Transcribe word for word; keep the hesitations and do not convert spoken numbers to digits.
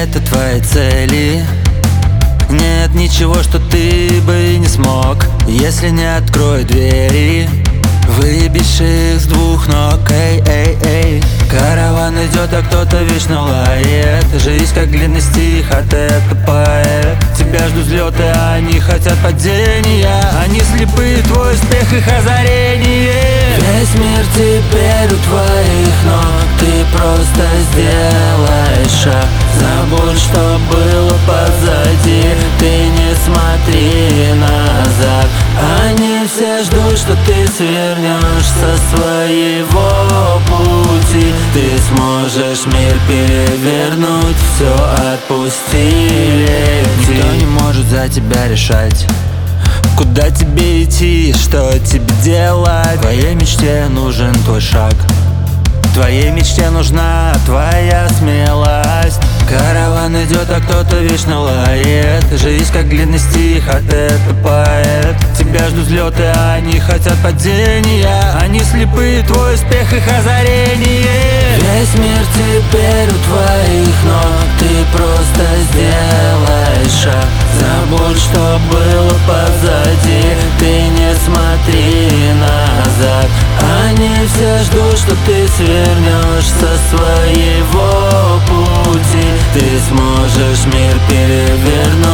это твои цели? Нет ничего, что ты бы не смог, если не открой двери. Выбежь их с двух ног, эй, эй, эй. Караван идет, а кто-то вечно лает. Жизнь как длинный стих, а ты это поэт. Тебя ждут взлеты, а они хотят падения. Они слепы, твой успех их озарение. Весь мир теперь у твоих ног. Ты просто сделай шаг. Забудь, что было позади. Ты не смотри назад. Они все ждут, что ты свернешь со своего пути. Ты сможешь мир перевернуть, все отпусти, лети. Никто не может за тебя решать, куда тебе идти, что тебе делать. Твоей мечте нужен твой шаг. Твоей мечте нужна твоя смелость. Караван идет, а кто-то вечно лает. Жизнь как длинный стих, а ты это поэт. Тебя ждут взлеты, а они хотят падения. Они слепы, твой успех их озарение. Весь мир теперь у твоих ног. Ты просто сделай шаг. Забудь, что было позади. Ты не смотри назад. Они все ждут, что ты свернешь со своего пути. Ты сможешь мир перевернуть.